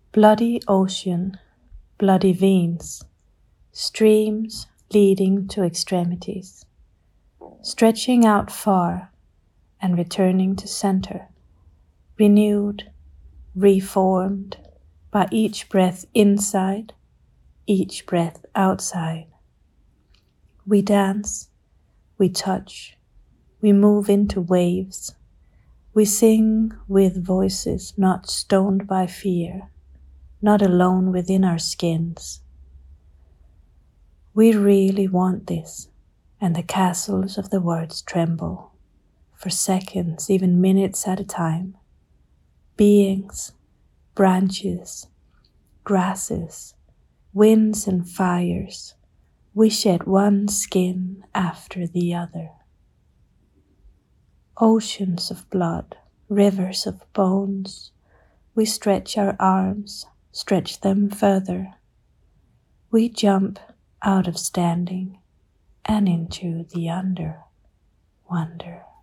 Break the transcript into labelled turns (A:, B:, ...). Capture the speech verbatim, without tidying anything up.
A: Bloody ocean, bloody veins, streams leading to extremities, stretching out far and returning to center, renewed, reformed by each breath inside, each breath outside. We dance, we touch, we move into waves, we sing with voices not stoned by fear, not alone within our skins. We really want this, and the castles of the words tremble, for seconds, even minutes at a time. Beings, branches, grasses, winds and fires, we shed one skin after the other. Oceans of blood, rivers of bones, we stretch our arms, stretch them further. We jump out of standing and into the under wonder.